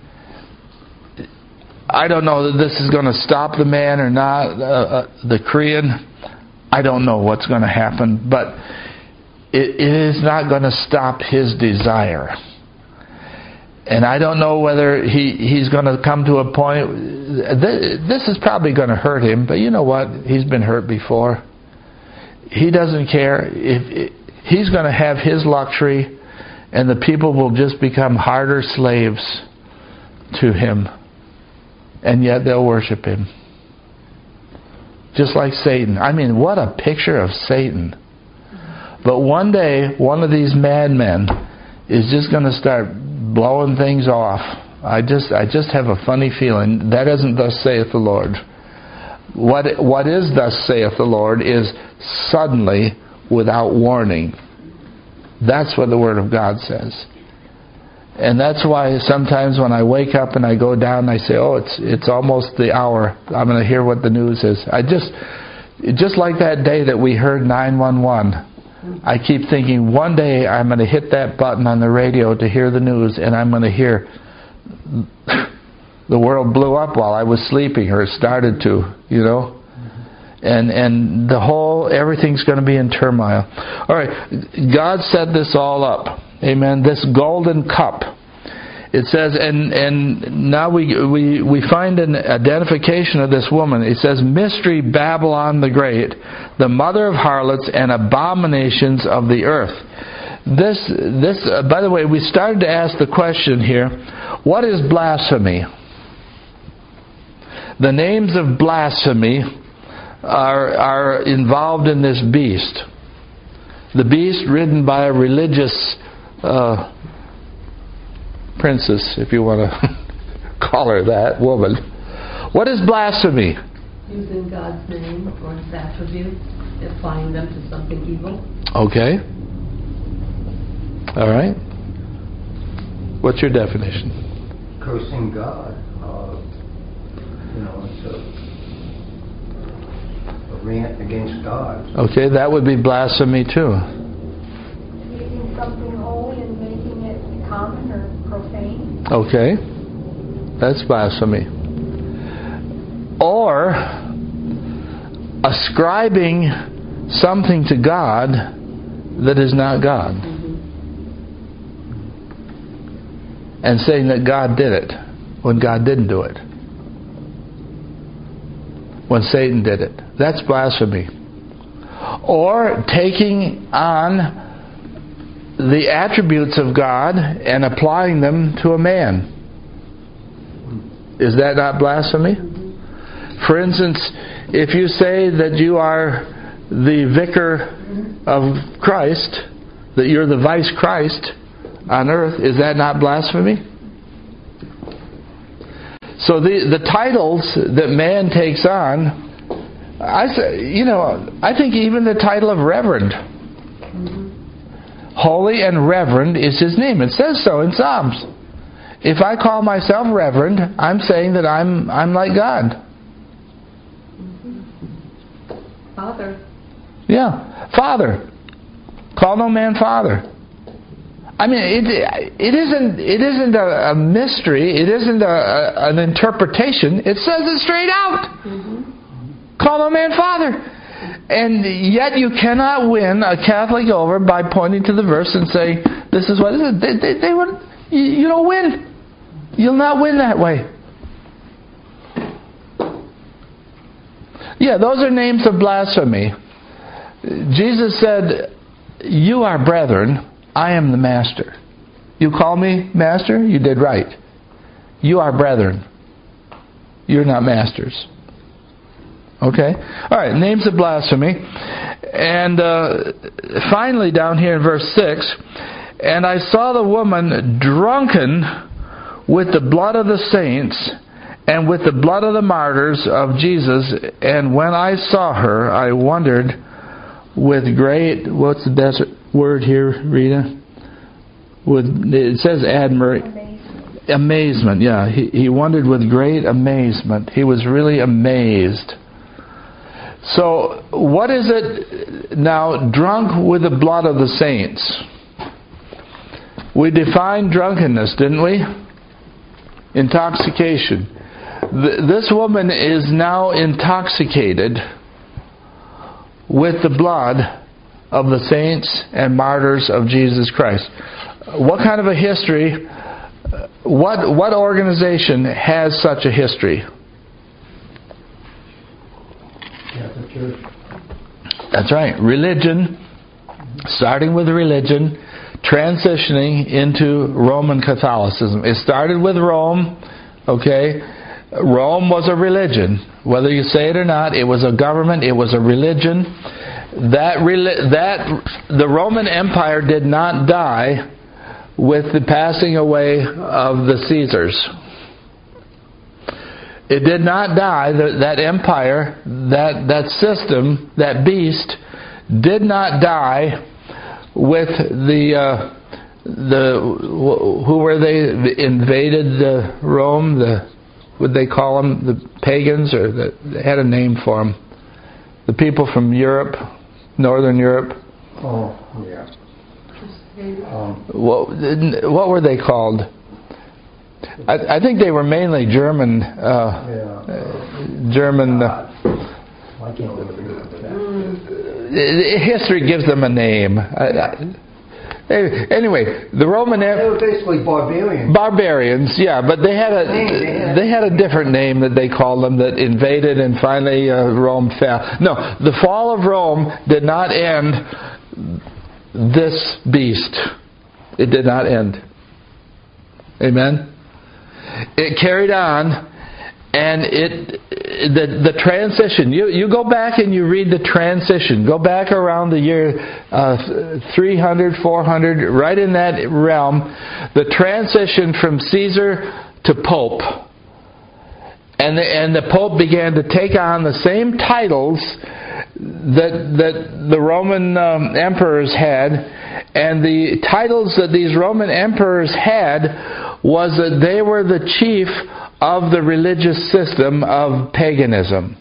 I don't know that this is going to stop the man or not, uh, uh, the Korean, I don't know what's going to happen, but it, it is not going to stop his desire. And I don't know whether he, he's going to come to a point, this is probably going to hurt him, but you know what? He's been hurt before. He doesn't care. If he's going to have his luxury, and the people will just become harder slaves to him. And yet they'll worship him. Just like Satan. I mean, what a picture of Satan. But one day, one of these madmen is just going to start blowing things off. I just I just have a funny feeling. That isn't thus saith the Lord. What What is thus saith the Lord is suddenly, without warning. That's what the Word of God says. And that's why sometimes when I wake up and I go down, I say, oh, it's it's almost the hour. I'm going to hear what the news is. I just, just like that day that we heard nine one one. I keep thinking, one day I'm going to hit that button on the radio to hear the news, and I'm going to hear the world blew up while I was sleeping, or it started to, you know. And and the whole, everything's going to be in turmoil. All right, God set this all up. Amen. This golden cup. It says, and and now we we we find an identification of this woman. It says, Mystery Babylon the Great, the mother of harlots and abominations of the earth. This this uh, by the way, we started to ask the question here: what is blasphemy? The names of blasphemy are are involved in this beast. The beast ridden by a religious uh, princess, if you want to call her that, woman. What is blasphemy? Using God's name or His attributes, applying them to something evil. Okay. All right. What's your definition? Cursing God. Uh, you know, it's a, a rant against God. Okay, that would be blasphemy too. Taking something holy and making it common or profane. Okay, that's blasphemy. Or ascribing something to God that is not God, and saying that God did it when God didn't do it, when Satan did it. That's blasphemy. Or taking on the attributes of God and applying them to a man. Is that not blasphemy? For instance, if you say that you are the vicar of Christ, that you're the vice Christ on earth, is that not blasphemy? So the the titles that man takes on, I say, you know, I think even the title of Reverend, mm-hmm. Holy and Reverend is his name. It says so in Psalms. If I call myself Reverend, I'm saying that I'm I'm like God. Father. Yeah, Father. Call no man Father. I mean, it it isn't it isn't a, a mystery. It isn't a, a, an interpretation. It says it straight out. Mm-hmm. Call no man Father. And yet you cannot win a Catholic over by pointing to the verse and saying, this is what it is. They, they, they would, you, you don't win. You'll not win that way. Yeah, those are names of blasphemy. Jesus said, you are brethren, I am the master. You call me master? You did right. You are brethren. You're not masters. Okay? Alright, names of blasphemy. And uh, finally down here in verse six, and I saw the woman drunken with the blood of the saints and with the blood of the martyrs of Jesus, and when I saw her, I wondered with great, what's the best word here, Rita? With, it says admiration. Amazement. amazement, yeah. He, he wondered with great amazement. He was really amazed. So, what is it now, drunk with the blood of the saints? We defined drunkenness, didn't we? Intoxication. Th- this woman is now intoxicated with the blood of the saints and martyrs of Jesus Christ. What kind of a history, what, what organization has such a history? Catholic Church. That's right. Religion, starting with religion, transitioning into Roman Catholicism. It started with Rome, okay? Rome was a religion. Whether you say it or not, it was a government, it was a religion. That, that the Roman Empire did not die with the passing away of the Caesars. It did not die. That, that empire, that, that system, that beast, did not die with the uh, the who were they invaded uh, Rome? The would they call them the pagans, or the, they had a name for them? The people from Europe, Northern Europe. Oh, yeah. Um, What what were they called? I, I think they were mainly German. Uh, yeah. German. Uh, I can't remember that. history gives them a name. I, I, anyway, the Roman They Empire. were basically barbarians. Barbarians, yeah, but they had a they had a different name that they called them that invaded, and finally uh, Rome fell. No, the fall of Rome did not end this beast. It did not end. Amen. It carried on, and it the the transition. You you go back and you read the transition. Go back around the year uh, three hundred, four hundred, right in that realm. The transition from Caesar to Pope, and the, and the Pope began to take on the same titles that that the Roman um, emperors had, and the titles that these Roman emperors had was that they were the chief of the religious system of paganism.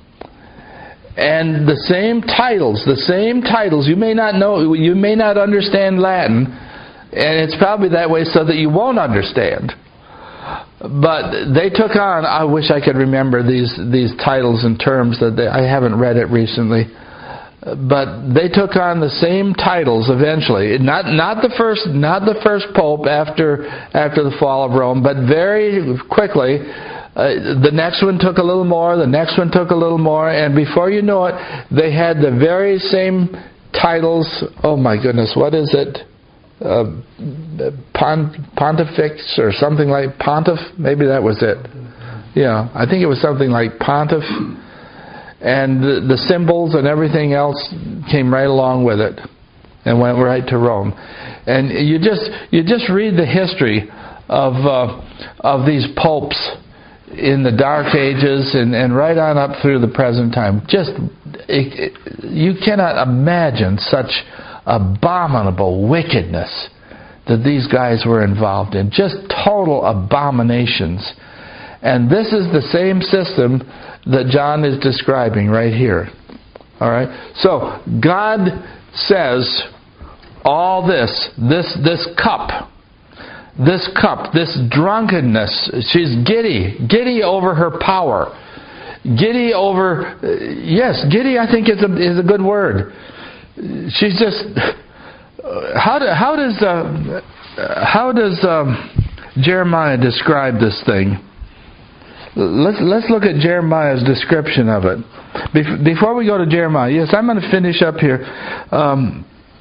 And the same titles, the same titles, you may not know, you may not understand Latin, and it's probably that way so that you won't understand. But they took on, I wish I could remember these these titles and terms that they, I haven't read it recently. But they took on the same titles eventually. Not not the first not the first pope after after the fall of Rome, but very quickly uh, the next one took a little more, the next one took a little more, and before you know it, they had the very same titles. Oh my goodness, what is it? Uh, pont, pontifex or something like pontiff? Maybe that was it. Yeah, I think it was something like pontiff. And the, the symbols and everything else came right along with it, and went right to Rome. And you just you just read the history of uh, of these popes in the Dark Ages and, and right on up through the present time. Just it, it, you cannot imagine such abominable wickedness that these guys were involved in. Just total abominations. And this is the same system that John is describing right here. All right? So, God says all this, this this cup, this cup, this drunkenness, she's giddy, giddy over her power. Giddy over, yes, giddy I think is a, is a good word. She's just, how, do, how does, uh, how does um, Jeremiah describe this thing? Let's let's look at Jeremiah's description of it. Before we go to Jeremiah, yes, I'm going to finish up here, um,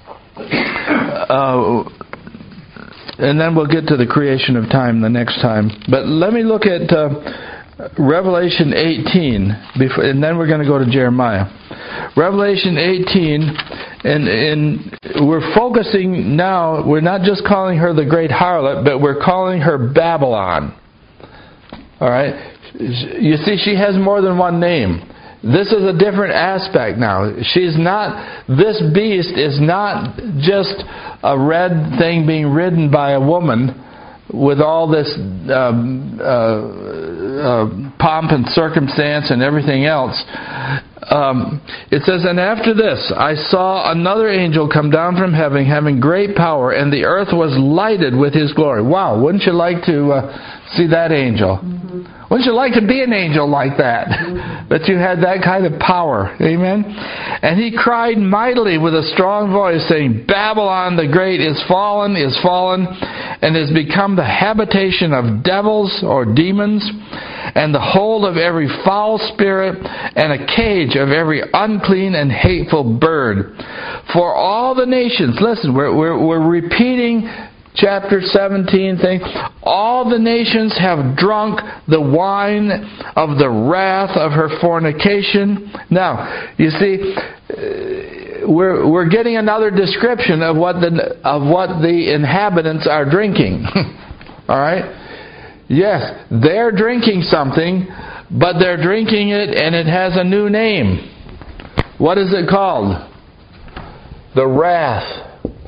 uh, and then we'll get to the creation of time the next time. But let me look at uh, Revelation eighteen, before, and then we're going to go to Jeremiah. Revelation eighteen, and, and we're focusing now. We're not just calling her the great harlot, but we're calling her Babylon. All right. You see, she has more than one name. This is a different aspect now. She's not, this beast is not just a red thing being ridden by a woman with all this um, uh, uh, pomp and circumstance and everything else. Um, it says, and after this, I saw another angel come down from heaven, having great power, and the earth was lighted with his glory. Wow, wouldn't you like to uh, see that angel? Mm-hmm. Wouldn't you like to be an angel like that? But you had that kind of power. Amen? And he cried mightily with a strong voice, saying, Babylon the great is fallen, is fallen, and has become the habitation of devils or demons, and the hold of every foul spirit, and a cage of every unclean and hateful bird. For all the nations, listen, we're, we're, we're repeating chapter seventeen thing. All the nations have drunk the wine of the wrath of her fornication. Now, you see, we're we're getting another description of what the of what the inhabitants are drinking. All right? Yes, they're drinking something, but they're drinking it and it has a new name. What is it called? The wrath.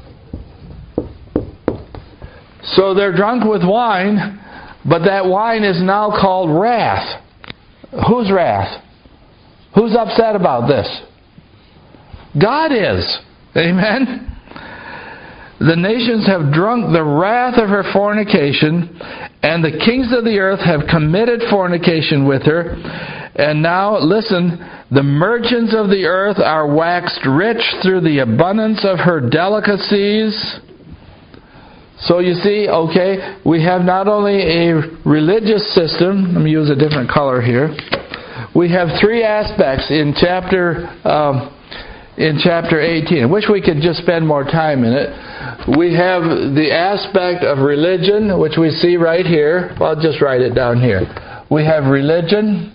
So they're drunk with wine, but that wine is now called wrath. Whose wrath? Who's upset about this? God is. Amen? The nations have drunk the wrath of her fornication, and the kings of the earth have committed fornication with her. And now, listen, the merchants of the earth are waxed rich through the abundance of her delicacies. So you see, okay, we have not only a religious system, let me use a different color here. We have three aspects in chapter um, in chapter eighteen. I wish we could just spend more time in it. We have the aspect of religion, which we see right here. Well, I'll just write it down here. We have religion.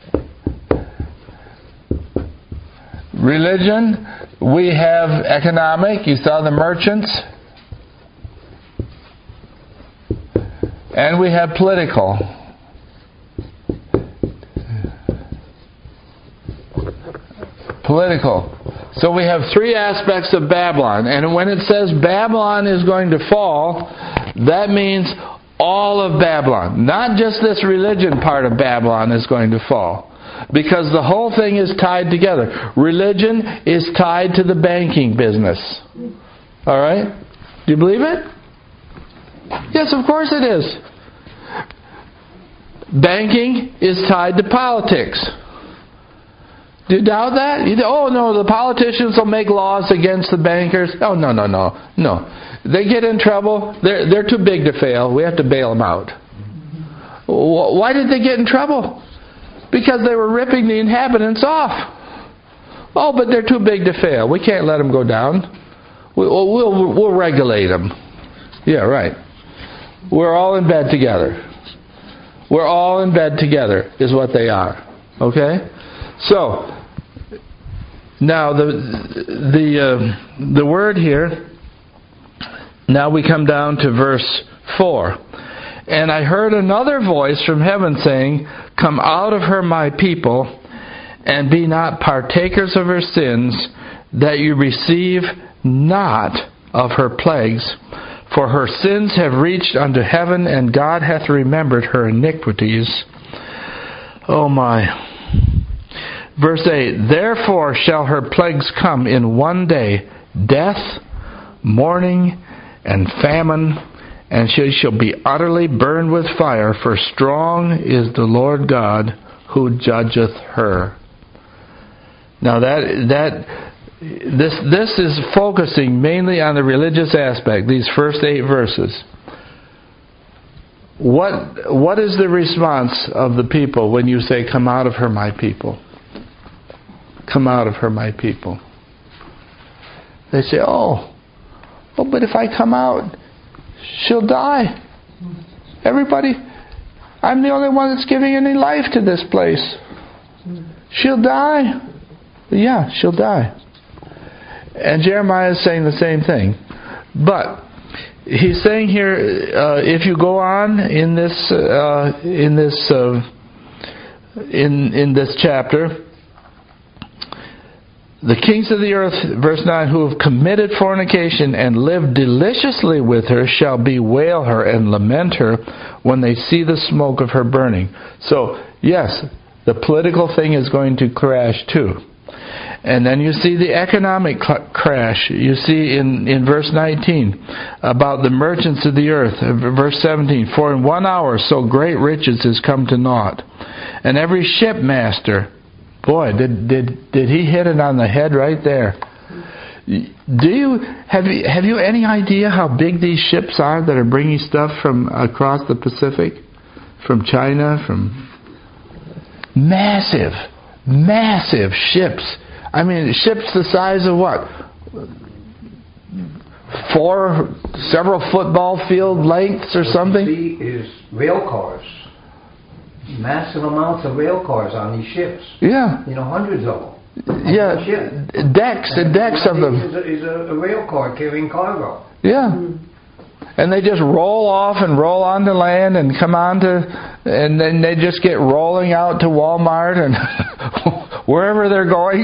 Religion. We have economic. You saw the merchants. And we have political. Political. So we have three aspects of Babylon. And when it says Babylon is going to fall, that means all of Babylon. Not just this religion part of Babylon is going to fall. Because the whole thing is tied together. Religion is tied to the banking business. Alright? Do you believe it? Yes, of course it is. Banking is tied to politics. Do you doubt that? You, oh no, the politicians will make laws against the bankers. Oh no, no, no, no. They get in trouble. They're they're too big to fail. We have to bail them out. Why did they get in trouble? Because they were ripping the inhabitants off. Oh, but they're too big to fail. We can't let them go down. We'll we'll, we'll regulate them. Yeah, right. We're all in bed together. We're all in bed together is what they are. Okay? So, now the the uh, the word here, now we come down to verse four. And I heard another voice from heaven saying, Come out of her, my people, and be not partakers of her sins, that you receive not of her plagues. For her sins have reached unto heaven, and God hath remembered her iniquities. Oh my. Verse eight, Therefore shall her plagues come in one day, death, mourning, and famine, and she shall be utterly burned with fire, for strong is the Lord God who judgeth her. Now that that This this is focusing mainly on the religious aspect, these first eight verses. What what is the response of the people when you say, Come out of her, my people? Come out of her, my people. They say, Oh, oh, but if I come out, she'll die. Everybody, I'm the only one that's giving any life to this place. She'll die. Yeah, she'll die. And Jeremiah is saying the same thing. But he's saying here, uh, if you go on in this uh, in this uh, in in this chapter, the kings of the earth, verse nine, who have committed fornication and lived deliciously with her, shall bewail her and lament her when they see the smoke of her burning. So, yes, the political thing is going to crash too. And then you see the economic cl- crash. You see in, in verse nineteen about the merchants of the earth. Verse seventeen, for in one hour so great riches has come to naught. And every shipmaster, boy, did did did he hit it on the head right there. Do you have you have you any idea how big these ships are that are bringing stuff from across the Pacific, from China, from massive, massive ships. I mean, ships the size of what? Four, several football field lengths or something? What you see is rail cars. Massive amounts of rail cars on these ships. Yeah. You know, hundreds of them. Yeah, decks and decks of them. Is a, is a rail car carrying cargo. Yeah. And they just roll off and roll onto land and come on to, and then they just get rolling out to Walmart and wherever they're going.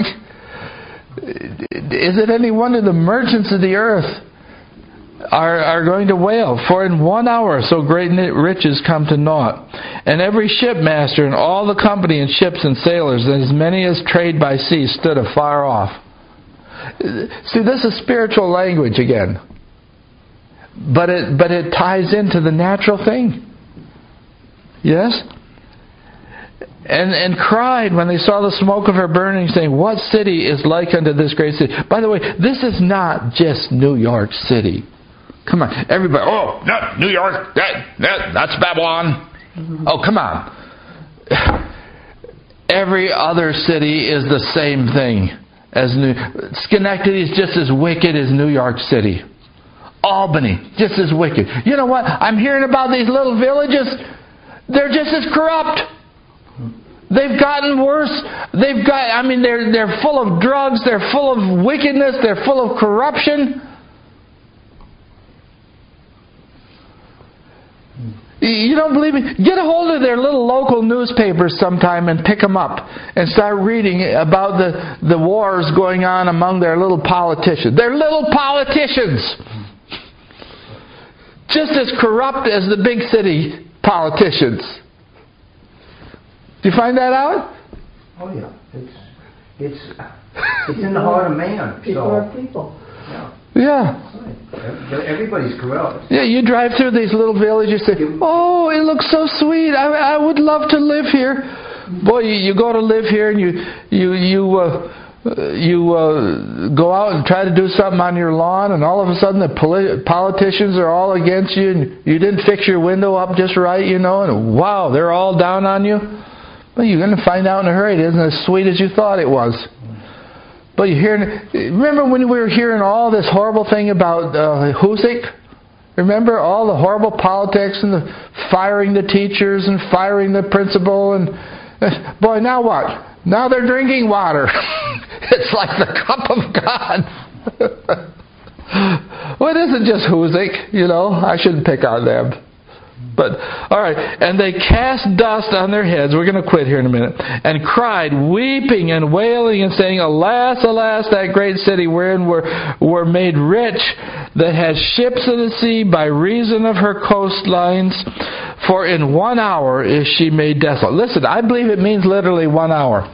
Is it any wonder the merchants of the earth are are going to wail? For in one hour so great riches come to naught. And every shipmaster and all the company and ships and sailors and as many as trade by sea stood afar off. See, this is spiritual language again. But it but it ties into the natural thing. Yes? And and cried when they saw the smoke of her burning, saying, what city is like unto this great city? By the way, this is not just New York City. Come on, everybody. Oh, not New York. That, that that's Babylon. Mm-hmm. Oh, come on. Every other city is the same thing as New. Schenectady is just as wicked as New York City. Albany, just as wicked. You know what? I'm hearing about these little villages. They're just as corrupt. They've gotten worse. They've got. I mean, they're they're full of drugs. They're full of wickedness. They're full of corruption. You don't believe me? Get a hold of their little local newspapers sometime and pick them up and start reading about the, the wars going on among their little politicians. They're little politicians. Just as corrupt as the big city politicians. Do you find that out? Oh yeah. It's it's it's in the heart of man. People so, are people. Yeah. Yeah. Everybody's corrupt. Yeah, you drive through these little villages, you say, oh, it looks so sweet. I, I would love to live here. Boy, you, you go to live here and you you you uh, you uh, go out and try to do something on your lawn, and all of a sudden the poli- politicians are all against you, and you didn't fix your window up just right, you know, and wow, they're all down on you. Well, you're going to find out in a hurry. It isn't as sweet as you thought it was. But you hear, remember when we were hearing all this horrible thing about uh, Husik? Remember all the horrible politics and the firing the teachers and firing the principal and uh, boy, now what? Now they're drinking water. It's like the cup of God. Well, it isn't just Husik, you know. I shouldn't pick on them. But, all right, and they cast dust on their heads. We're going to quit here in a minute. And cried, weeping and wailing and saying, alas, alas, that great city wherein were, were made rich, that has ships of the sea by reason of her coastlines. For in one hour is she made desolate. Listen, I believe it means literally one hour.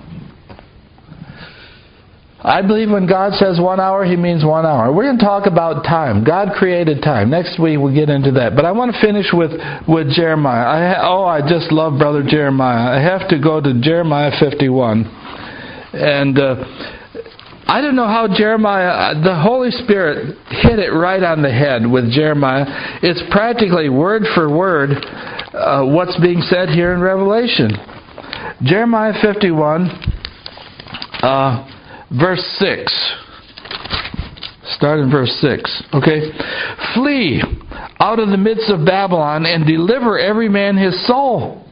I believe when God says one hour, He means one hour. We're going to talk about time. God created time. Next week we'll get into that. But I want to finish with, with Jeremiah. I ha- oh, I just love Brother Jeremiah. I have to go to Jeremiah fifty-one. And uh, I don't know how Jeremiah, the Holy Spirit hit it right on the head with Jeremiah. It's practically word for word uh, what's being said here in Revelation. Jeremiah fifty-one. Uh, Verse six. Start in verse six. Okay. Flee out of the midst of Babylon and deliver every man his soul.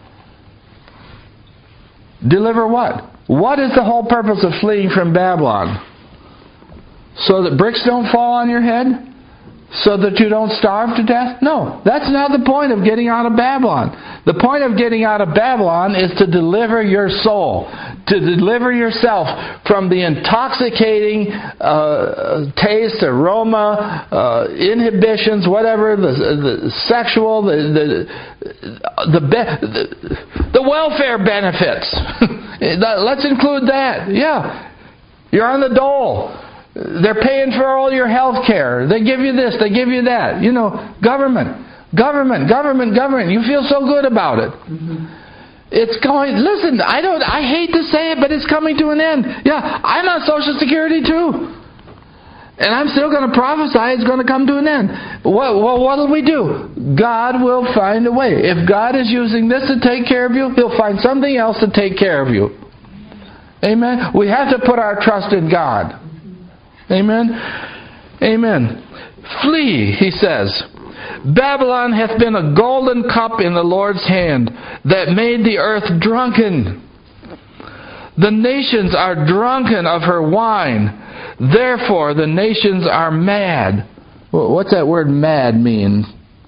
Deliver what? What is the whole purpose of fleeing from Babylon? So that bricks don't fall on your head? So that you don't starve to death? No, that's not the point of getting out of Babylon. The point of getting out of Babylon is to deliver your soul, to deliver yourself from the intoxicating uh, taste, aroma, uh, inhibitions, whatever, the, the sexual, the the the, be- the welfare benefits. Let's include that. Yeah. You're on the dole. They're paying for all your health care. They give you this, they give you that. You know, government, government, government, government. You feel so good about it. Mm-hmm. It's going, listen, I don't, I hate to say it, but it's coming to an end. Yeah, I'm on Social Security too. And I'm still going to prophesy it's going to come to an end. Well, well, what will we do? God will find a way. If God is using this to take care of you, He'll find something else to take care of you. Amen? We have to put our trust in God. Amen? Amen. Flee, He says. Babylon hath been a golden cup in the Lord's hand that made the earth drunken. The nations are drunken of her wine. Therefore the nations are mad. What's that word mad mean?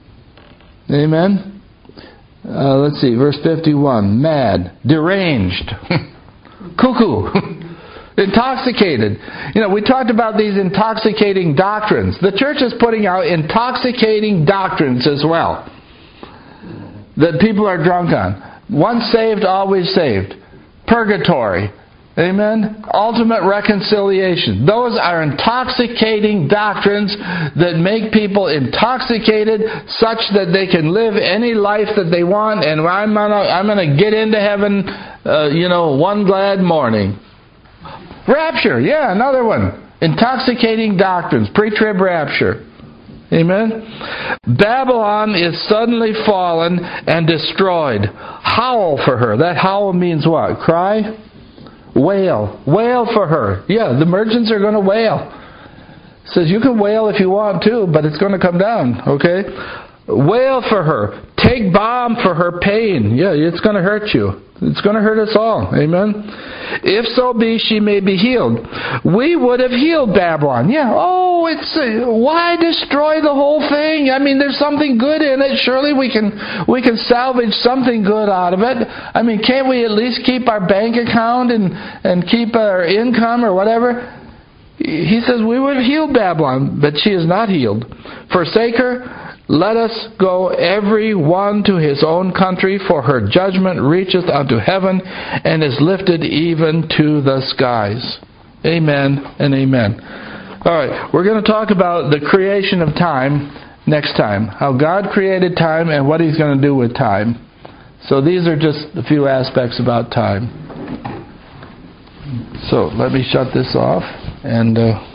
Amen? Uh, let's see, verse fifty-one. Mad. Deranged. Cuckoo. Intoxicated. You know, we talked about these intoxicating doctrines. The church is putting out intoxicating doctrines as well that people are drunk on. Once saved, always saved. Purgatory. Amen? Ultimate reconciliation. Those are intoxicating doctrines that make people intoxicated such that they can live any life that they want, and I'm gonna, I'm gonna get into heaven, uh, you know, one glad morning. Rapture, yeah, another one. Intoxicating doctrines, pre-trib rapture. Amen? Babylon is suddenly fallen and destroyed. Howl for her. That howl means what? Cry? Wail. Wail for her. Yeah, the merchants are going to wail. It says you can wail if you want to, but it's going to come down. Okay? Wail for her. Take balm for her pain. Yeah, it's going to hurt you. It's going to hurt us all. Amen? If so be she may be healed. We would have healed Babylon. Yeah. Oh, it's uh, why destroy the whole thing? I mean, there's something good in it. Surely we can we can salvage something good out of it. I mean, can't we at least keep our bank account and and keep our income or whatever? He says we would have healed Babylon, but she is not healed. Forsake her. Let us go every one to his own country, for her judgment reacheth unto heaven, and is lifted even to the skies. Amen and amen. All right, we're going to talk about the creation of time next time. How God created time and what He's going to do with time. So these are just a few aspects about time. So let me shut this off and... Uh,